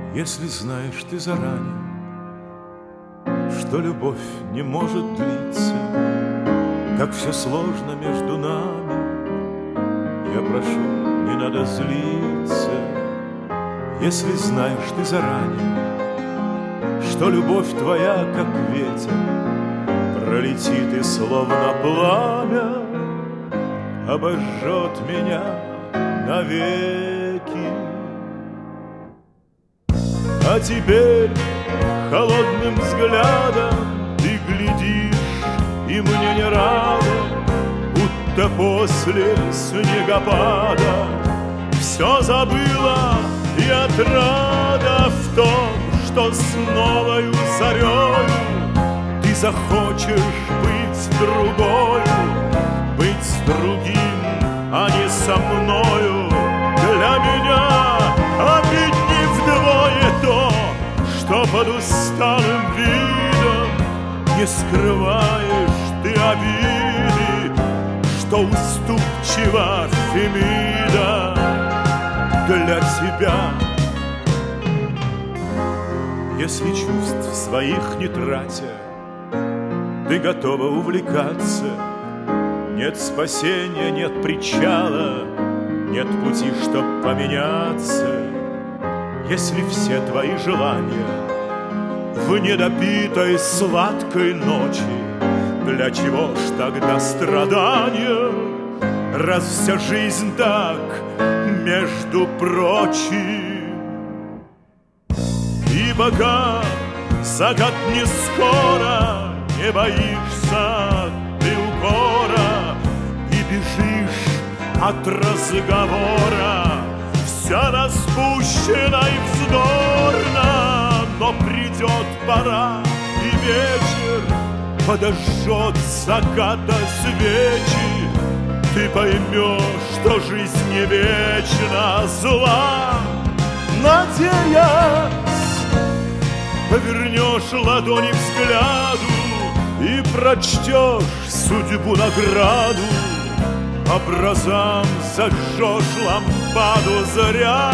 Если знаешь ты заранее, что любовь не может длиться, как все сложно между нами, я прошу, не надо злиться. Если знаешь ты заранее, что любовь твоя, как ветер, пролетит и словно пламя обожжет меня навеки. А теперь холодным взглядом ты глядишь, и мне не рада, будто после снегопада все забыла и отрада в том, что с новою зарею ты захочешь быть другою, быть с другим, а не со мною. Для меня обидней вдвое то, что под усталым видом не скрываешь ты обиды, что уступчива Фемида для тебя. Если чувств своих не тратя, ты готова увлекаться, нет спасения, нет причала, нет пути, чтоб поменяться. Если все твои желания в недопитой сладкой ночи, для чего ж тогда страдания, раз вся жизнь так, между прочим? И пока закат не скоро, не боишься ты укора и бежишь от разговора, вся распущена и вздорна. Но придет пора, и вечер подожжет заката свечи. Ты поймешь, что жизнь не вечна, зла надеясь, повернешь ладони взгляду и прочтешь судьбу награду. Образам зажжешь лампаду зря,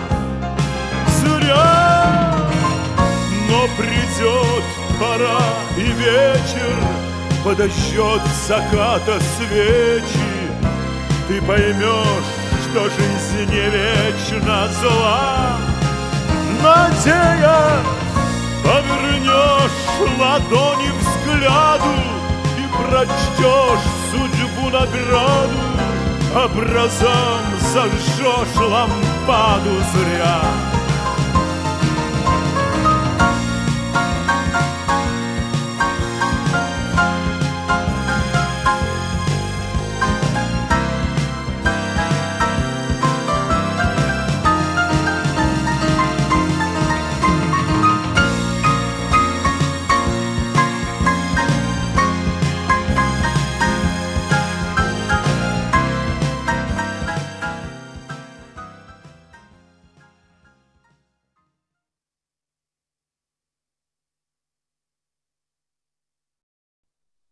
зря. Но придет пора, и вечер подожжет заката свечи. Ты поймешь, что жизнь не вечна, зла надеясь, повернешь ладони взгляду и прочтешь судьбу награду. Образом зажжешь лампаду зря.